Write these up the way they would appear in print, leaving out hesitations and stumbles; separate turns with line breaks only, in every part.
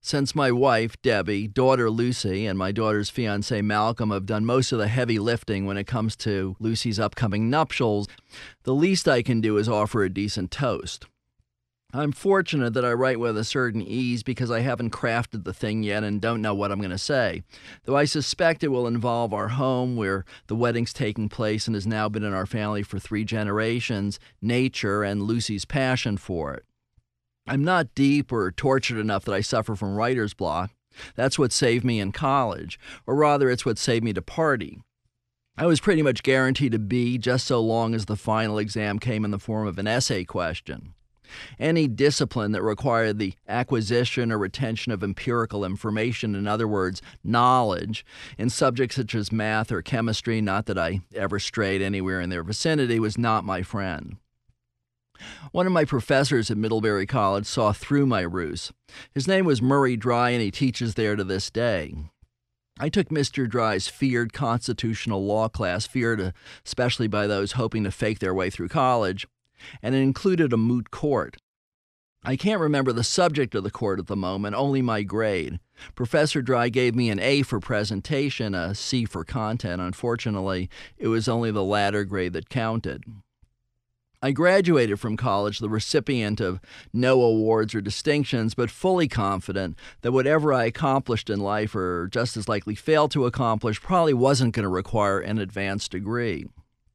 Since my wife, Debbie, daughter Lucy, and my daughter's fiancé Malcolm have done most of the heavy lifting when it comes to Lucy's upcoming nuptials, the least I can do is offer a decent toast. I'm fortunate that I write with a certain ease because I haven't crafted the thing yet and don't know what I'm going to say, though I suspect it will involve our home where the wedding's taking place and has now been in our family for 3 generations, nature, and Lucy's passion for it. I'm not deep or tortured enough that I suffer from writer's block. That's what saved me in college, or rather it's what saved me to party. I was pretty much guaranteed a B just so long as the final exam came in the form of an essay question. Any discipline that required the acquisition or retention of empirical information, in other words, knowledge, in subjects such as math or chemistry, not that I ever strayed anywhere in their vicinity, was not my friend. One of my professors at Middlebury College saw through my ruse. His name was Murray Dry, and he teaches there to this day. I took Mr. Dry's feared constitutional law class, feared especially by those hoping to fake their way through college, and it included a moot court. I can't remember the subject of the court at the moment, only my grade. Professor Dry gave me an A for presentation, a C for content. Unfortunately, it was only the latter grade that counted. I graduated from college the recipient of no awards or distinctions, but fully confident that whatever I accomplished in life, or just as likely failed to accomplish, probably wasn't going to require an advanced degree.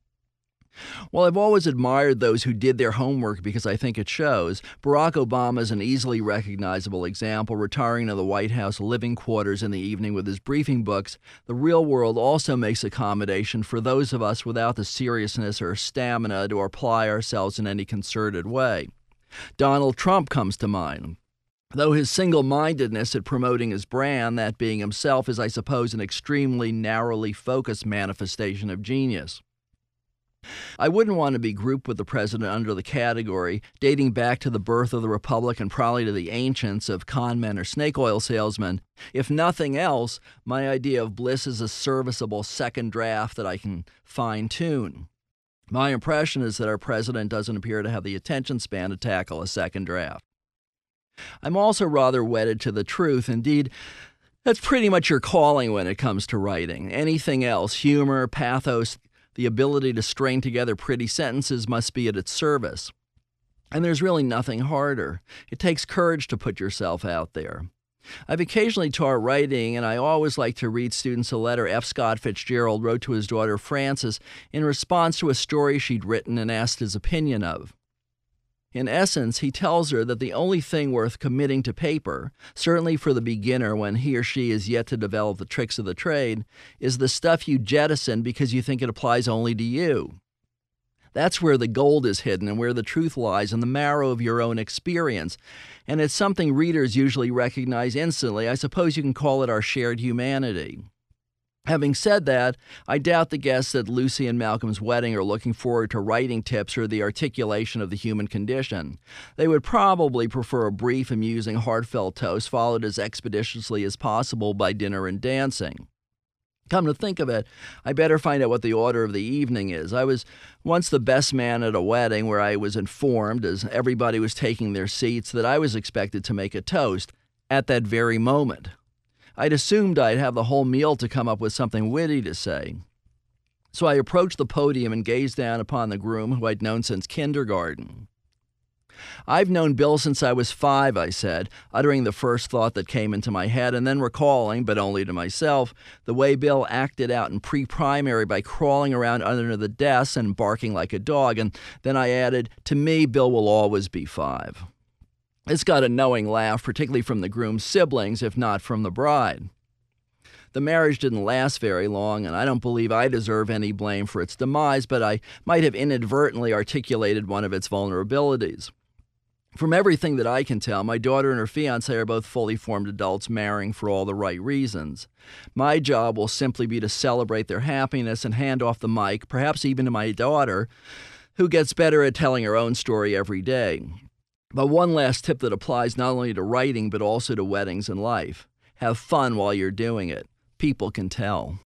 While I've always admired those who did their homework because I think it shows, Barack Obama is an easily recognizable example, retiring to the White House living quarters in the evening with his briefing books. The real world also makes accommodation for those of us without the seriousness or stamina to apply ourselves in any concerted way. Donald Trump comes to mind. Though his single-mindedness at promoting his brand, that being himself, is, I suppose, an extremely narrowly focused manifestation of genius. I wouldn't want to be grouped with the president under the category, dating back to the birth of the republic and probably to the ancients, of con men or snake oil salesmen. If nothing else, my idea of bliss is a serviceable second draft that I can fine-tune. My impression is that our president doesn't appear to have the attention span to tackle a second draft. I'm also rather wedded to the truth. Indeed, that's pretty much your calling when it comes to writing. Anything else, humor, pathos, the ability to string together pretty sentences, must be at its service. And there's really nothing harder. It takes courage to put yourself out there. I've occasionally taught writing, and I always like to read students a letter F. Scott Fitzgerald wrote to his daughter Frances in response to a story she'd written and asked his opinion of. In essence, he tells her that the only thing worth committing to paper, certainly for the beginner when he or she is yet to develop the tricks of the trade, is the stuff you jettison because you think it applies only to you. That's where the gold is hidden and where the truth lies in the marrow of your own experience. And it's something readers usually recognize instantly. I suppose you can call it our shared humanity. Having said that, I doubt the guests at Lucy and Malcolm's wedding are looking forward to writing tips or the articulation of the human condition. They would probably prefer a brief, amusing, heartfelt toast followed as expeditiously as possible by dinner and dancing. Come to think of it, I better find out what the order of the evening is. I was once the best man at a wedding where I was informed, as everybody was taking their seats, that I was expected to make a toast at that very moment. I'd assumed I'd have the whole meal to come up with something witty to say. So I approached the podium and gazed down upon the groom, who I'd known since kindergarten. "I've known Bill since I was 5, I said, uttering the first thought that came into my head, and then recalling, but only to myself, the way Bill acted out in pre-primary by crawling around under the desk and barking like a dog, and then I added, to me, Bill will always be 5. This got a knowing laugh, particularly from the groom's siblings, if not from the bride. The marriage didn't last very long, and I don't believe I deserve any blame for its demise, but I might have inadvertently articulated one of its vulnerabilities. From everything that I can tell, my daughter and her fiancé are both fully formed adults marrying for all the right reasons. My job will simply be to celebrate their happiness and hand off the mic, perhaps even to my daughter, who gets better at telling her own story every day. But one last tip that applies not only to writing, but also to weddings and life. Have fun while you're doing it. People can tell.